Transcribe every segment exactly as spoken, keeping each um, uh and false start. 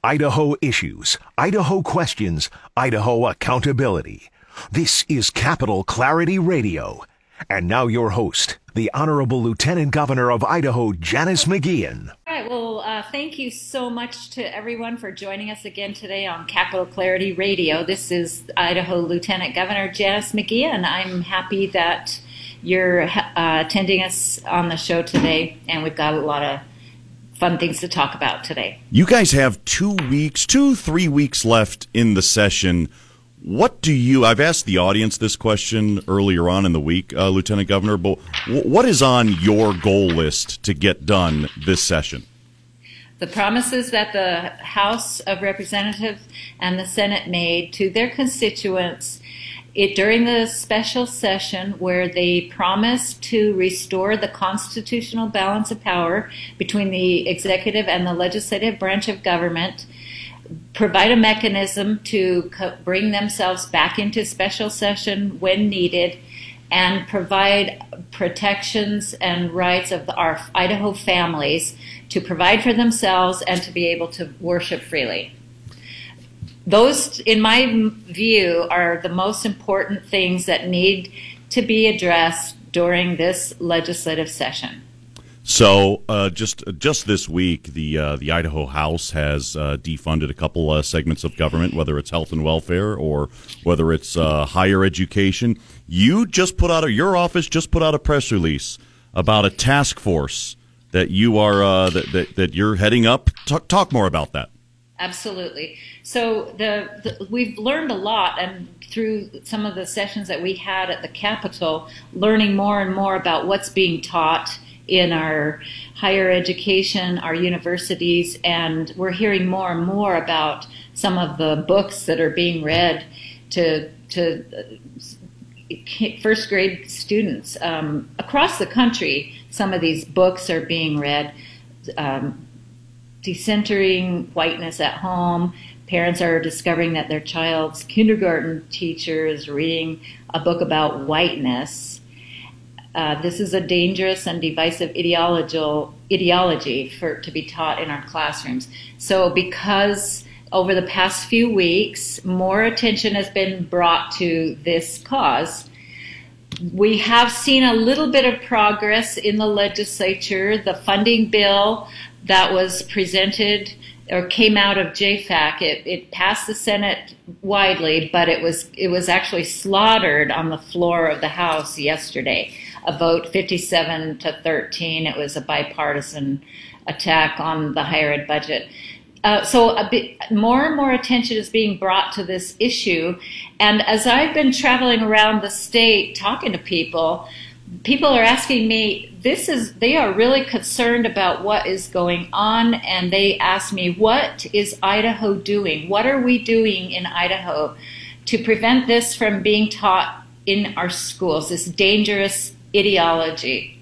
Idaho issues, Idaho questions, Idaho accountability. This is Capital Clarity Radio. And now your host, the Honorable Lieutenant Governor of Idaho, Janice McGeachin. All right, well, uh, thank you so much to everyone for joining us again today on Capital Clarity Radio. This is Idaho Lieutenant Governor Janice McGeachin. I'm happy that you're uh, attending us on the show today, and we've got a lot of fun things to talk about today. You guys have two weeks, two, three weeks left in the session. What do you, I've asked the audience this question earlier on in the week, uh, Lieutenant Governor, but what is on your goal list to get done this session? The promises that the House of Representatives and the Senate made to their constituents it, during the special session, where they promised to restore the constitutional balance of power between the executive and the legislative branch of government, provide a mechanism to co- bring themselves back into special session when needed, and provide protections and rights of the, our Idaho families to provide for themselves and to be able to worship freely. Those, in my view, are the most important things that need to be addressed during this legislative session. So, uh, just just this week, the uh, the Idaho House has uh, defunded a couple uh, segments of government, whether it's health and welfare or whether it's uh, higher education. You just put out a, your office just put out a press release about a task force that you are uh, that, that that you're heading up. Talk, talk more about that. Absolutely. So the, the we've learned a lot, and through some of the sessions that we had at the Capitol, learning more and more about what's being taught in our higher education, our universities, and we're hearing more and more about some of the books that are being read to to first grade students um, across the country. Some of these books are being read. Um, Decentering whiteness at home. Parents are discovering that their child's kindergarten teacher is reading a book about whiteness. Uh, this is a dangerous and divisive ideological ideology for to be taught in our classrooms. So because over the past few weeks, more attention has been brought to this cause, we have seen a little bit of progress in the legislature. The funding bill that was presented or came out of J FAC, it, it passed the Senate widely, but it was it was actually slaughtered on the floor of the House yesterday. A vote fifty-seven to thirteen. It was a bipartisan attack on the higher ed budget. Uh, so a bit more and more attention is being brought to this issue. And as I've been traveling around the state talking to people, people are asking me, this is, they are really concerned about what is going on. And they ask me, what is Idaho doing? What are we doing in Idaho to prevent this from being taught in our schools, this dangerous ideology?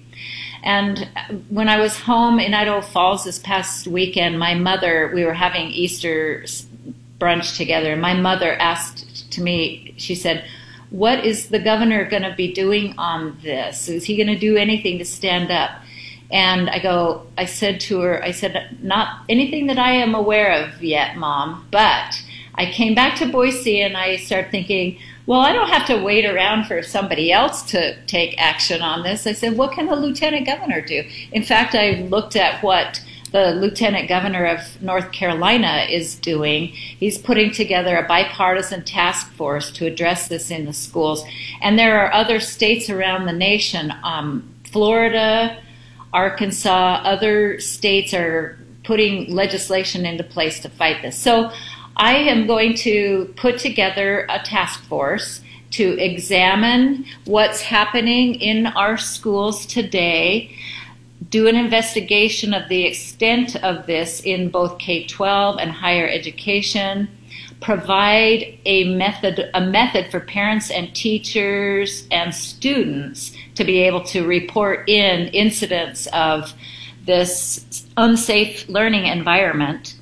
And when I was home in Idaho Falls this past weekend, my mother, we were having Easter brunch together, and my mother asked to me, she said, what is the governor going to be doing on this? Is he going to do anything to stand up? And I go, I said to her, I said, not anything that I am aware of yet, Mom, but I came back to Boise and I started thinking, well, I don't have to wait around for somebody else to take action on this. I said, what can the lieutenant governor do? In fact, I looked at what the lieutenant governor of North Carolina is doing. He's putting together a bipartisan task force to address this in the schools. And there are other states around the nation, um, Florida, Arkansas, other states are putting legislation into place to fight this. So I am going to put together a task force to examine what's happening in our schools today, do an investigation of the extent of this in both K twelve and higher education, provide a method, a method for parents and teachers and students to be able to report in incidents of this unsafe learning environment,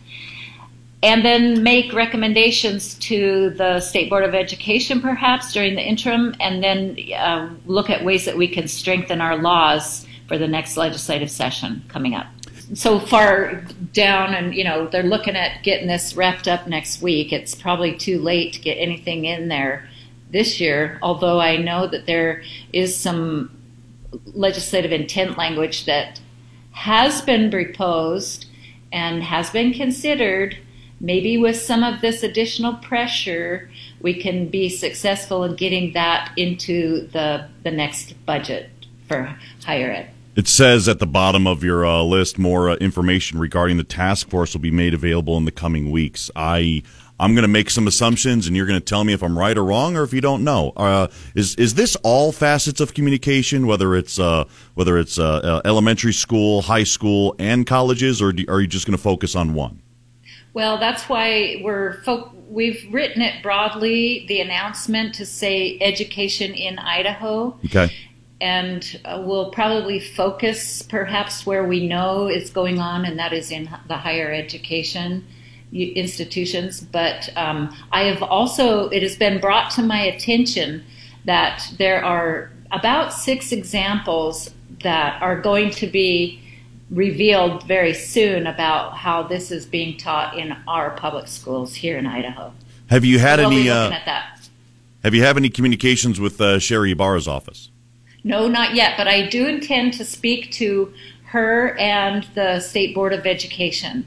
and then make recommendations to the State Board of Education perhaps during the interim, and then uh, look at ways that we can strengthen our laws for the next legislative session coming up. so far down, and you know they're looking at getting this wrapped up next week. It's probably too late to get anything in there this year, although I know that there is some legislative intent language that has been proposed and has been considered. Maybe with some of this additional pressure, we can be successful in getting that into the the next budget for higher ed. It says at the bottom of your uh, list, more uh, information regarding the task force will be made available in the coming weeks. I, I'm going to make some assumptions, and you're going to tell me if I'm right or wrong, or if you don't know. Uh, is is this all facets of communication, whether it's uh, whether it's uh, uh, elementary school, high school, and colleges, or do, are you just going to focus on one? Well, that's why we're fo- we've written it broadly. The announcement to say education in Idaho. Okay. And uh, we'll probably focus perhaps where we know is going on, and that is in the higher education institutions. But um, I have also, it has been brought to my attention that there are about six examples that are going to be revealed very soon about how this is being taught in our public schools here in Idaho. Have you had so we'll any? be Uh, looking at that. have you had any communications with uh, Sherry Ibarra's office? No, not yet, but I do intend to speak to her and the State Board of Education.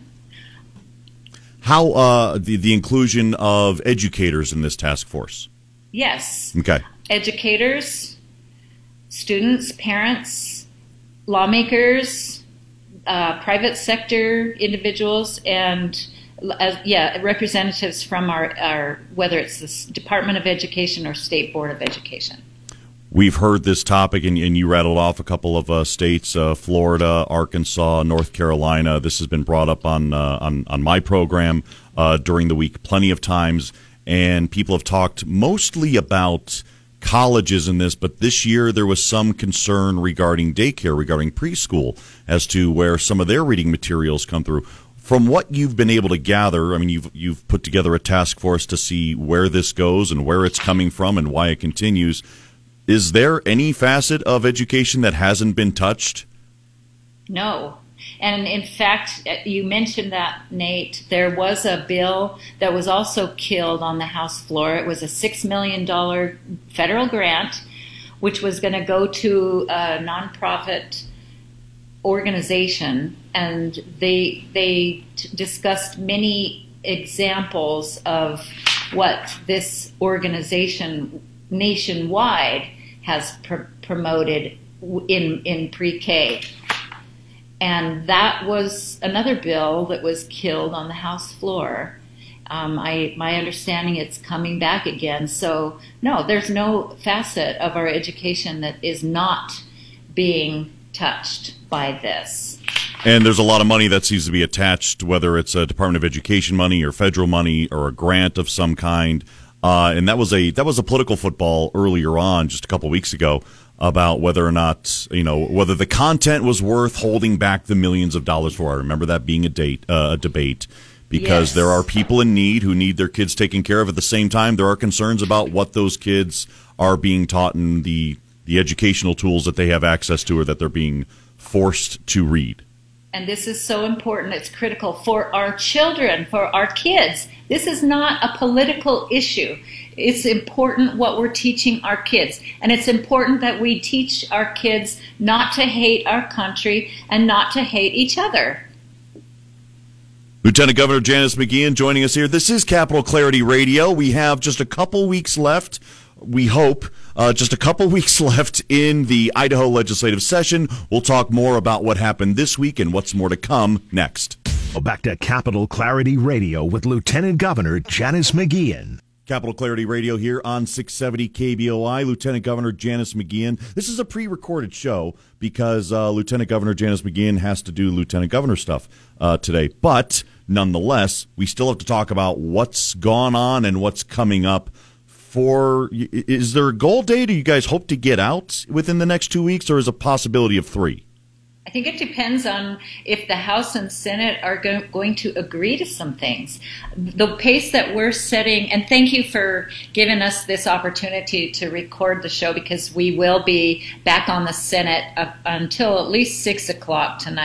How uh, the the inclusion of educators in this task force? Yes. Okay. Educators, students, parents, lawmakers, uh, private sector individuals, and uh, yeah, representatives from our, our whether it's the Department of Education or State Board of Education. We've heard this topic, and, and you rattled off a couple of uh, states: uh, Florida, Arkansas, North Carolina. This has been brought up on uh, on, on my program uh, during the week plenty of times, and people have talked mostly about colleges in this. But this year, there was some concern regarding daycare, regarding preschool, as to where some of their reading materials come through. From what you've been able to gather, I mean, you've you've put together a task force to see where this goes and where it's coming from and why it continues. Is there any facet of education that hasn't been touched? No. And in fact, you mentioned that, Nate, there was a bill that was also killed on the House floor. It was a six million dollars federal grant, which was going to go to a nonprofit organization. And they, they t- discussed many examples of what this organization nationwide has pr- promoted in in pre-K. And that was another bill that was killed on the House floor. Um, I, my understanding it's coming back again. So, no, there's no facet of our education that is not being touched by this. And there's a lot of money that seems to be attached, whether it's a Department of Education money or federal money or a grant of some kind. Uh, and that was a that was a political football earlier on, just a couple weeks ago, about whether or not, you know, whether the content was worth holding back the millions of dollars for. I remember that being a date uh, a debate, because yes. There are people in need who need their kids taken care of. At the same time, there are concerns about what those kids are being taught and the the educational tools that they have access to or that they're being forced to read. And this is so important. It's critical for our children, for our kids. This is not a political issue. It's important what we're teaching our kids. And it's important that we teach our kids not to hate our country and not to hate each other. Lieutenant Governor Janice McGeachin joining us here. This is Capital Clarity Radio. We have just a couple weeks left. We hope uh, just a couple weeks left in the Idaho legislative session. We'll talk more about what happened this week and what's more to come next. Back to Capital Clarity Radio with Lieutenant Governor Janice McGeachin. Capital Clarity Radio here on six seventy K B O I. Lieutenant Governor Janice McGeachin. This is a pre-recorded show because uh, Lieutenant Governor Janice McGeachin has to do Lieutenant Governor stuff uh, today. But nonetheless, we still have to talk about what's gone on and what's coming up. For is there a goal date? Do you guys hope to get out within the next two weeks, or is a possibility of three? I think it depends on if the House and Senate are go- going to agree to some things. The pace that we're setting, and thank you for giving us this opportunity to record the show, because we will be back on the Senate up until at least six o'clock tonight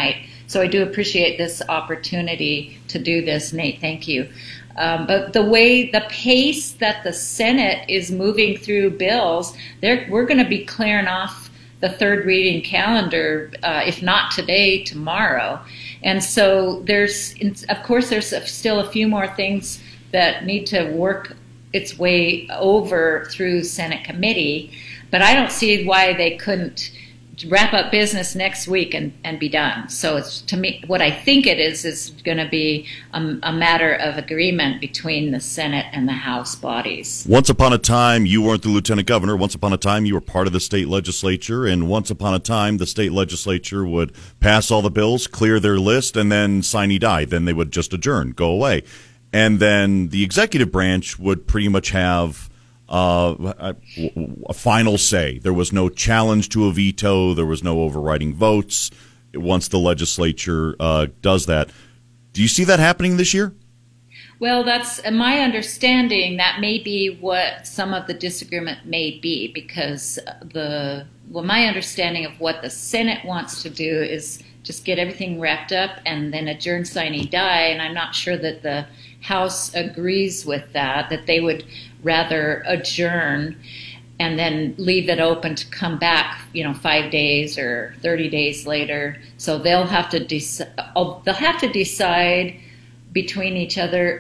So I do appreciate this opportunity to do this, Nate. Thank you. Um, but the way, the pace that the Senate is moving through bills, they're, we're going to be clearing off the third reading calendar, uh, if not today, tomorrow. And so there's, of course, there's still a few more things that need to work its way over through Senate committee, but I don't see why they couldn't wrap up business next week and, and be done. So it's, to me, what I think it is is going to be a, a matter of agreement between the Senate and the House bodies. Once upon a time, you weren't the lieutenant governor. Once upon a time, you were part of the state legislature. And once upon a time, the state legislature would pass all the bills, clear their list, and then sine die. Then they would just adjourn, go away. And then the executive branch would pretty much have Uh, a, a final say. There was no challenge to a veto. There was no overriding votes once the legislature uh, does that. Do you see that happening this year? Well, that's my understanding. That may be what some of the disagreement may be, because the well, my understanding of what the Senate wants to do is just get everything wrapped up and then adjourn, sine die. And I'm not sure that the House agrees with that, that they would rather adjourn and then leave it open to come back, you know, five days or thirty days later. So they'll have to decide. They'll have to decide between each other.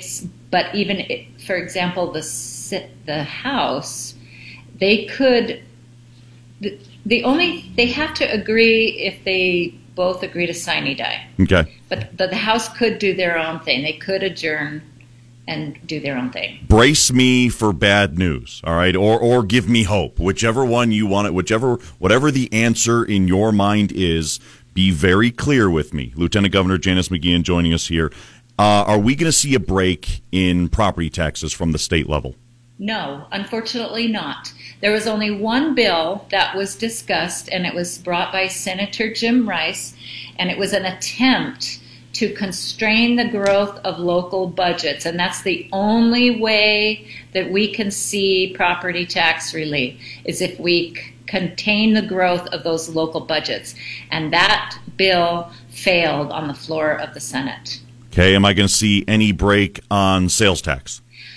But even, for example, the the House, they could. The, the only they have to agree if they both agree to sine die. Okay. But the, the House could do their own thing. They could adjourn and do their own thing. Brace me for bad news, all right, or or give me hope, whichever one you want it, whichever whatever the answer in your mind is. Be very clear with me, Lieutenant Governor Janice McGeachin joining us here. Uh, are we going to see a break in property taxes from the state level? No, unfortunately not. There was only one bill that was discussed, and it was brought by Senator Jim Rice, and it was an attempt to constrain the growth of local budgets, and that's the only way that we can see property tax relief, is if we c- contain the growth of those local budgets. And that bill failed on the floor of the Senate. Okay, am I going to see any break on sales tax?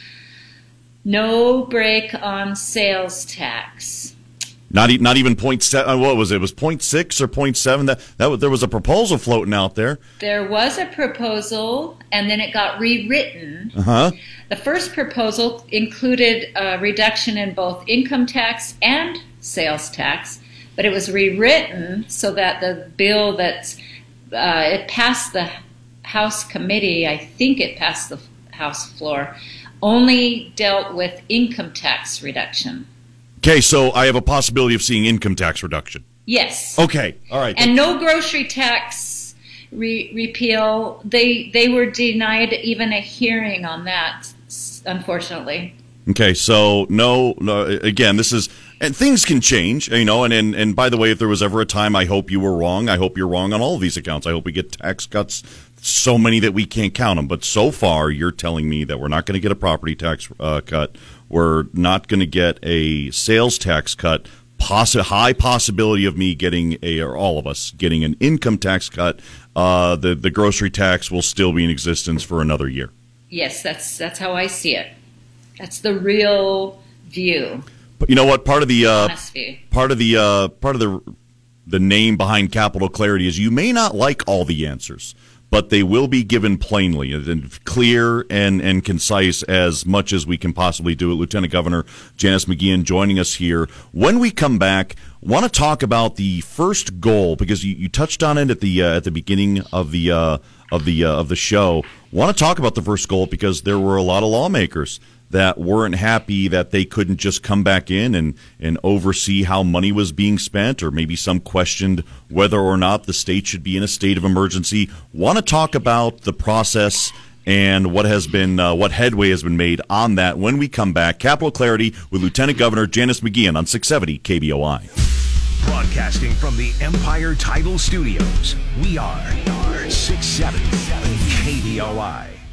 No break on sales tax. Not e- not even point seven. What was it? It was point six or point seven. That that was, there was a proposal floating out there. There was a proposal, and then it got rewritten. Uh huh. The first proposal included a reduction in both income tax and sales tax, but it was rewritten so that the bill that's uh, it passed the House committee. I think it passed the House floor. Only dealt with income tax reduction. Okay, so I have a possibility of seeing income tax reduction. Yes. Okay, all right. And no grocery tax re- repeal. They they were denied even a hearing on that, unfortunately. Okay, so no, no. Again, this is, and things can change, you know. And, and and by the way, if there was ever a time I hope you were wrong, I hope you're wrong on all of these accounts. I hope we get tax cuts, so many that we can't count them. But so far, you're telling me that we're not going to get a property tax uh, cut. We're not going to get a sales tax cut. Possi- high possibility of me getting a, or all of us getting an income tax cut. Uh, the the grocery tax will still be in existence for another year. Yes, that's that's how I see it. That's the real view. But you know what? Part of the uh, Honest view. part of the uh, part of the the name behind Capital Clarity is you may not like all the answers, but they will be given plainly and clear and, and concise as much as we can possibly do it. Lieutenant Governor Janice McGeachin joining us here. When we come back, want to talk about the first goal, because you, you touched on it at the uh, at the beginning of the uh, of the uh, of the show. Want to talk about the first goal because there were a lot of lawmakers that weren't happy that they couldn't just come back in and, and oversee how money was being spent, or maybe some questioned whether or not the state should be in a state of emergency. Want to talk about the process and what has been uh, what headway has been made on that when we come back. Capital Clarity with Lieutenant Governor Janice McGeachin on six seventy K B O I. Broadcasting from the Empire Title Studios, we are six seventy K B O I.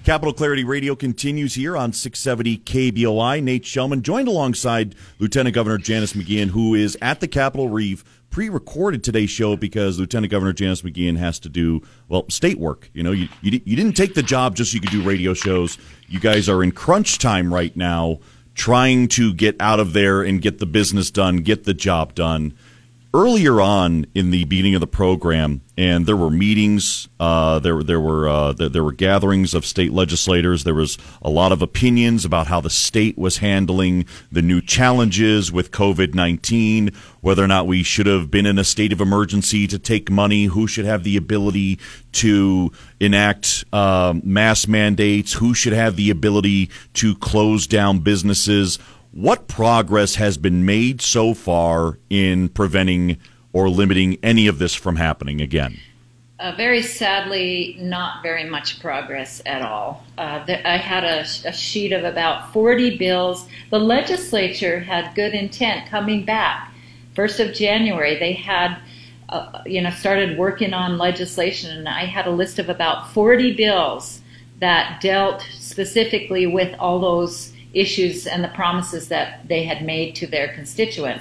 Capital Clarity Radio continues here on six seventy K B O I. Nate Shellman joined alongside Lieutenant Governor Janice McGeachin, who is at the Capitol Reeve, pre-recorded today's show because Lieutenant Governor Janice McGeachin has to do, well, state work. You know, you, you, you didn't take the job just so you could do radio shows. You guys are in crunch time right now, trying to get out of there and get the business done, get the job done. Earlier on in the beginning of the program, and there were meetings, uh, there there were uh, there, there were gatherings of state legislators. There was a lot of opinions about how the state was handling the new challenges with COVID nineteen, whether or not we should have been in a state of emergency to take money, who should have the ability to enact uh, mass mandates, who should have the ability to close down businesses. What progress has been made so far in preventing or limiting any of this from happening again? Uh, very sadly, not very much progress at all. Uh, th- I had a, a sheet of about forty bills. The legislature had good intent coming back. First of January, they had, uh, you know, started working on legislation, and I had a list of about forty bills that dealt specifically with all those issues and the promises that they had made to their constituents.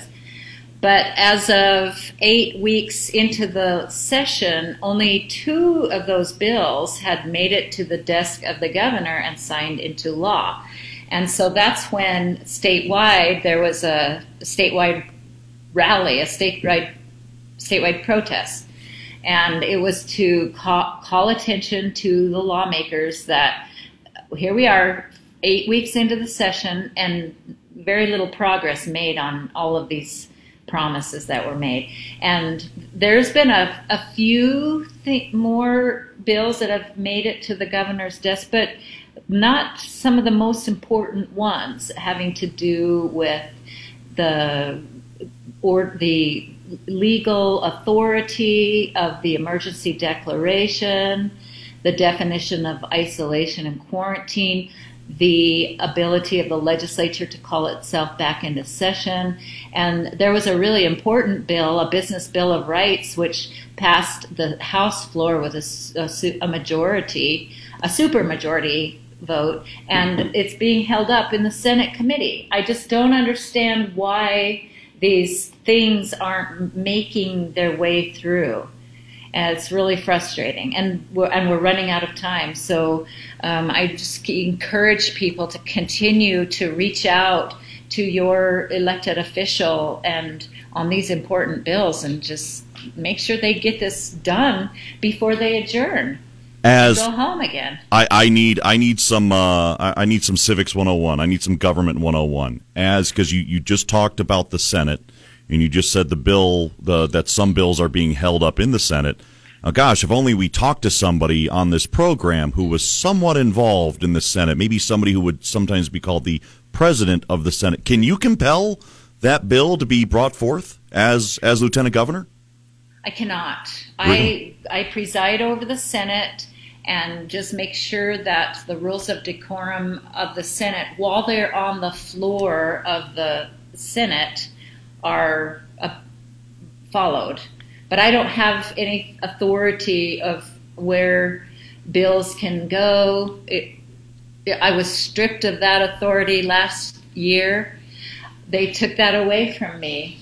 But as of eight weeks into the session, only two of those bills had made it to the desk of the governor and signed into law. And so that's when statewide there was a statewide rally, a statewide, statewide protest. And it was to call, call attention to the lawmakers that here we are, eight weeks into the session, and very little progress made on all of these promises that were made. And there's been a, a few th- more bills that have made it to the governor's desk, but not some of the most important ones having to do with the or the legal authority of the emergency declaration, the definition of isolation and quarantine, the ability of the legislature to call itself back into session. And there was a really important bill, a business bill of rights, which passed the House floor with a, a, a majority, a supermajority vote, and it's being held up in the Senate committee. I just don't understand why these things aren't making their way through. And it's really frustrating, and we're, and we're running out of time. So um, I just encourage people to continue to reach out to your elected official and on these important bills, and just make sure they get this done before they adjourn. As go home again. I, I need I need some uh, I, I need some Civics one oh one. I need some Government one oh one. As because you, you just talked about the Senate. And you just said the bill, the, that some bills are being held up in the Senate. Now, gosh, if only we talked to somebody on this program who was somewhat involved in the Senate, maybe somebody who would sometimes be called the president of the Senate. Can you compel that bill to be brought forth as as Lieutenant Governor? I cannot. Really? I I preside over the Senate and just make sure that the rules of decorum of the Senate, while they're on the floor of the Senate, are uh, followed. But I don't have any authority of where bills can go. It, I was stripped of that authority last year. They took that away from me.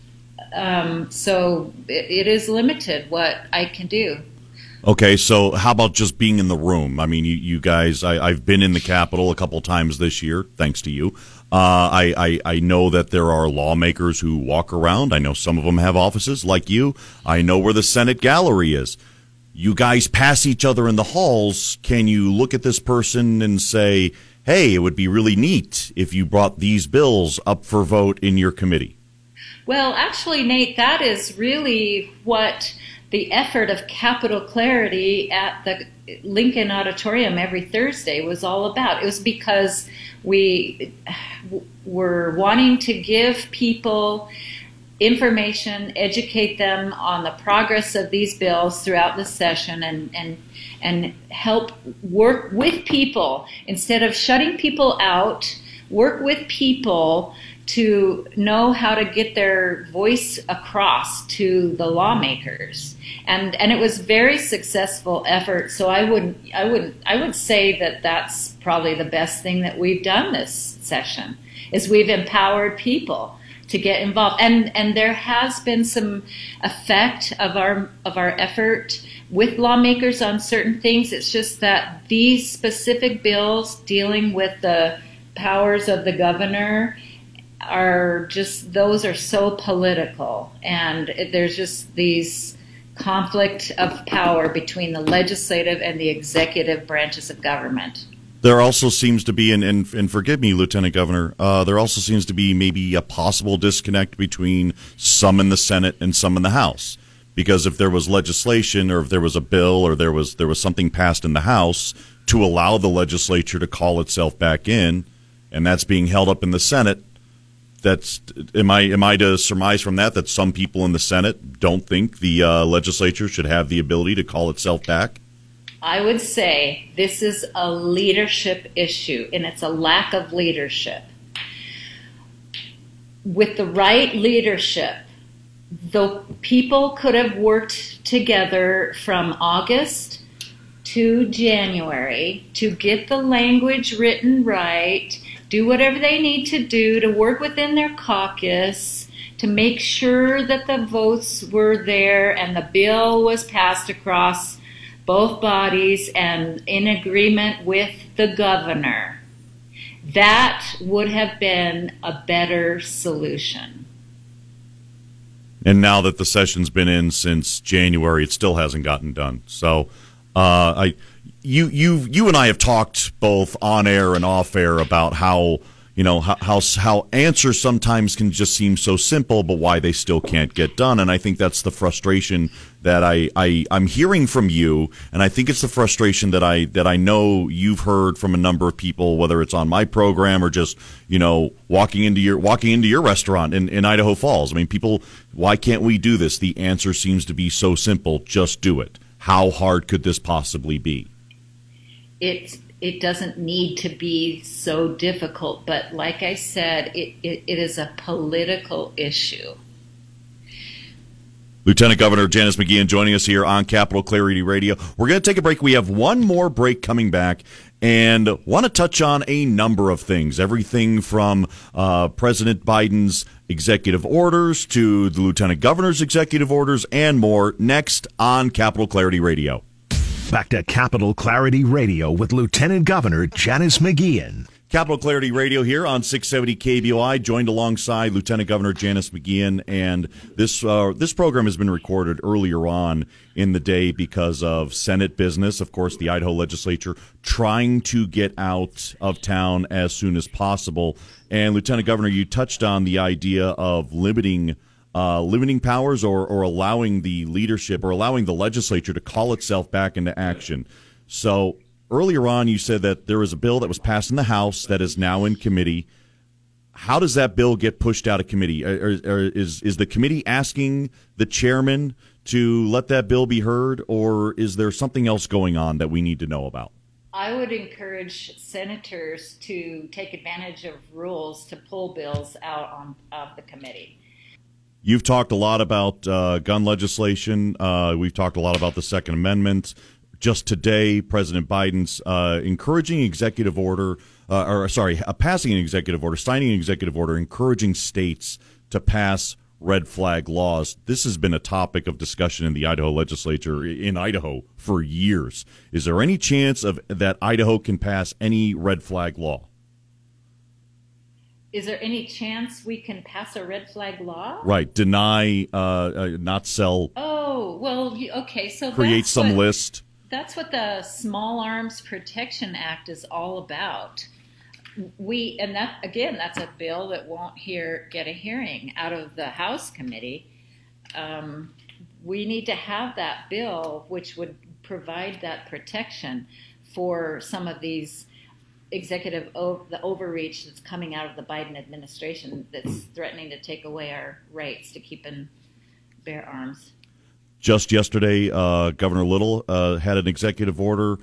Um, so it, it is limited what I can do. Okay, so how about just being in the room? I mean, you, you guys, I, I've been in the Capitol a couple times this year, thanks to you. Uh, I, I, I know that there are lawmakers who walk around. I know some of them have offices like you. I know where the Senate gallery is. You guys pass each other in the halls. Can you look at this person and say, hey, it would be really neat if you brought these bills up for vote in your committee? Well, actually, Nate, that is really what the effort of Capital Clarity at the Lincoln Auditorium every Thursday was all about. It was because we were wanting to give people information, educate them on the progress of these bills throughout the session, and and and help work with people instead of shutting people out. Work with people to know how to get their voice across to the lawmakers. And and it was very successful effort. So I would I would I would say that that's probably the best thing that we've done this session, is we've empowered people to get involved. And and there has been some effect of our of our effort with lawmakers on certain things. It's just that these specific bills dealing with the powers of the governor are just, those are so political, and it, there's just these conflict of power between the legislative and the executive branches of government. There also seems to be, and, and, and forgive me, Lieutenant Governor, uh, there also seems to be maybe a possible disconnect between some in the Senate and some in the House. Because if there was legislation, or if there was a bill, or there was there was something passed in the House to allow the legislature to call itself back in, and that's being held up in the Senate, that's am I am I to surmise from that that some people in the Senate don't think the uh, legislature should have the ability to call itself back? I would say this is a leadership issue, and it's a lack of leadership. With the right leadership, the people could have worked together from August to January to get the language written right, do whatever they need to do to work within their caucus to make sure that the votes were there and the bill was passed across both bodies and in agreement with the governor. That would have been a better solution. And now that the session's been in since January, it still hasn't gotten done. So, uh, I, you, you, you and I have talked both on air and off air about how, you know, how, how how answers sometimes can just seem so simple, but why they still can't get done. And I think that's the frustration that I, I I'm hearing from you, and I think it's the frustration that I that I know you've heard from a number of people, whether it's on my program or just, you know, walking into your walking into your restaurant in, in Idaho Falls. I mean, people, why can't we do this? The answer seems to be so simple: just do it. How hard could this possibly be? It it doesn't need to be so difficult, but like I said, it, it, it is a political issue. Lieutenant Governor Janice McGeachin joining us here on Capital Clarity Radio. We're going to take a break. We have one more break coming back and want to touch on a number of things. Everything from uh, President Biden's executive orders to the Lieutenant Governor's executive orders and more next on Capital Clarity Radio. Back to Capital Clarity Radio with Lieutenant Governor Janice McGeachin. Capital Clarity Radio here on six seventy K B O I, joined alongside Lieutenant Governor Janice McGeachin, and this uh, this program has been recorded earlier on in the day because of Senate business. Of course, the Idaho legislature trying to get out of town as soon as possible. And Lieutenant Governor, you touched on the idea of limiting Uh, limiting powers or, or allowing the leadership or allowing the legislature to call itself back into action. So earlier on, you said that there was a bill that was passed in the House that is now in committee. How does that bill get pushed out of committee? Or, or is, is the committee asking the chairman to let that bill be heard, or is there something else going on that we need to know about? I would encourage senators to take advantage of rules to pull bills out on, of the committee. You've talked a lot about uh, gun legislation. Uh, we've talked a lot about the Second Amendment. Just today, President Biden's uh, encouraging executive order, uh, or sorry, uh, passing an executive order, signing an executive order, encouraging states to pass red flag laws. This has been a topic of discussion in the Idaho legislature in Idaho for years. Is there any chance of that Idaho can pass any red flag law? Is there any chance we can pass a red flag law? Right. Deny, uh, uh, not sell. Oh, well, okay. So create that's some what, list. That's what the Small Arms Protection Act is all about. We and that again, that's a bill that won't hear get a hearing out of the House committee. Um, we need to have that bill, which would provide that protection for some of these executive o- the overreach that's coming out of the Biden administration that's threatening to take away our rights to keep and bear arms. Just yesterday, uh, Governor Little uh, had an executive order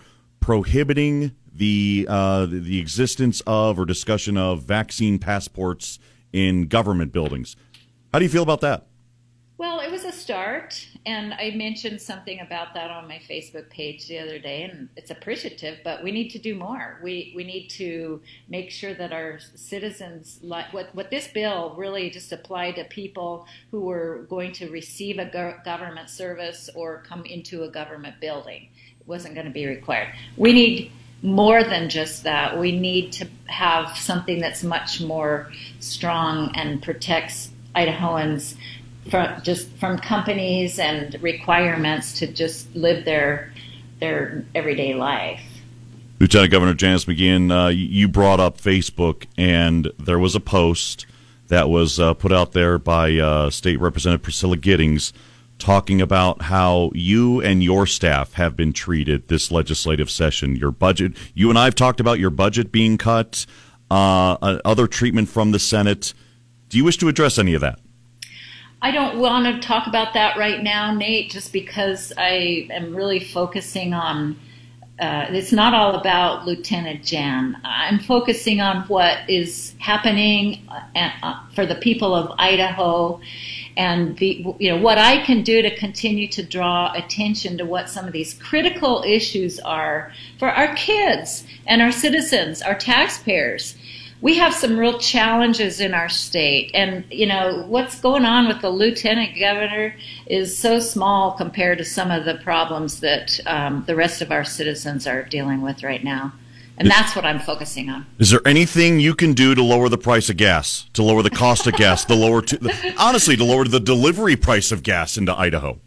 prohibiting the uh, the existence of or discussion of vaccine passports in government buildings. How do you feel about that? Well, it was a start, and I mentioned something about that on my Facebook page the other day, and it's appreciative, but we need to do more. We we need to make sure that our citizens, like what, what this bill really just applied to people who were going to receive a go- government service or come into a government building. It wasn't going to be required. We need more than just that. We need to have something that's much more strong and protects Idahoans from just from companies and requirements to just live their their everyday life. Lieutenant Governor Janice McGeachin, uh, you brought up Facebook, and there was a post that was uh, put out there by uh, State Representative Priscilla Giddings talking about how you and your staff have been treated this legislative session. Your budget, you and I have talked about your budget being cut, uh, other treatment from the Senate. Do you wish to address any of that? I don't want to talk about that right now, Nate, just because I am really focusing on, uh, it's not all about Lieutenant Jan. I'm focusing on what is happening uh, for the people of Idaho and the, you know, what I can do to continue to draw attention to what some of these critical issues are for our kids and our citizens, our taxpayers. We have some real challenges in our state, and you know what's going on with the lieutenant governor is so small compared to some of the problems that um, the rest of our citizens are dealing with right now, and that's what I'm focusing on. Is there anything you can do to lower the price of gas, to lower the cost of gas, to lower, to, the, honestly, to lower the delivery price of gas into Idaho?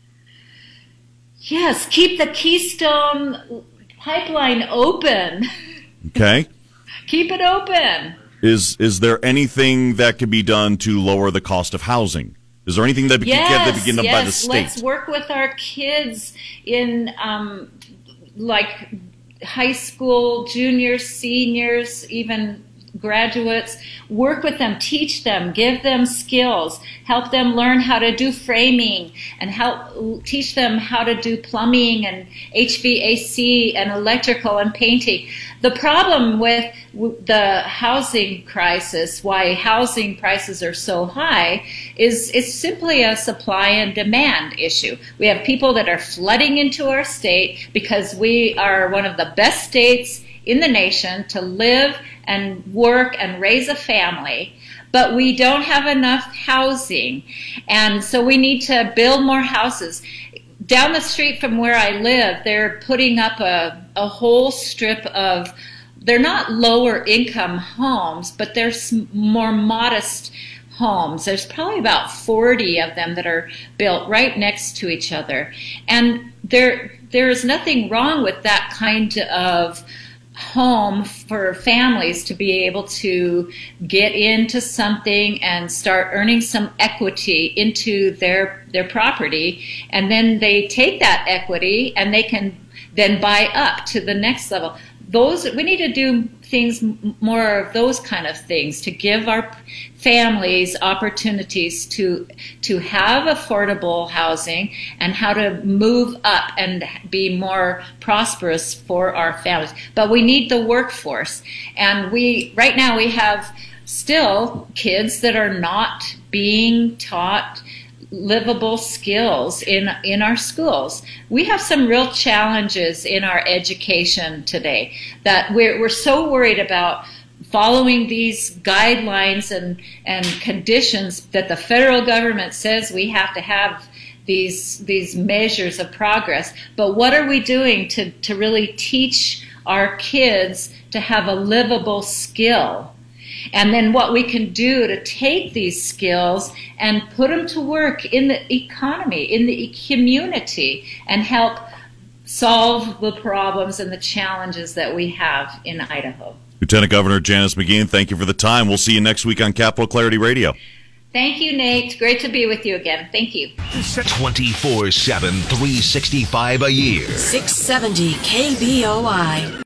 Yes, keep the Keystone Pipeline open. Okay. Keep it open. Is is there anything that can be done to lower the cost of housing? Is there anything that, be, yes, that be done yes. by the state? Let's work with our kids in um, like high school, juniors, seniors, even graduates. Work with them, teach them, give them skills, help them learn how to do framing, and help teach them how to do plumbing and H V A C and electrical and painting. The problem with the housing crisis, why housing prices are so high, is it's simply a supply and demand issue. We have people that are flooding into our state because we are one of the best states in the nation to live and work and raise a family, but we don't have enough housing. And so we need to build more houses. Down the street from where I live, they're putting up a, a whole strip of, they're not lower income homes, but they're more modest homes. There's probably about forty of them that are built right next to each other. And there there is nothing wrong with that kind of home for families to be able to get into something and start earning some equity into their their property, and then they take that equity and they can then buy up to the next level. Those we need to do things more of those kind of things to give our families opportunities to to have affordable housing and how to move up and be more prosperous for our families. But we need the workforce, and we right now we have still kids that are not being taught livable skills in in our schools. We have some real challenges in our education today that we're we're so worried about following these guidelines and and conditions that the federal government says we have to have these these measures of progress. But what are we doing to to really teach our kids to have a livable skill? And then what we can do to take these skills and put them to work in the economy, in the community, and help solve the problems and the challenges that we have in Idaho. Lieutenant Governor Janice McGeachin, thank you for the time. We'll see you next week on Capital Clarity Radio. Thank you, Nate. Great to be with you again. Thank you. twenty-four seven, three sixty-five a year. six seventy K B O I.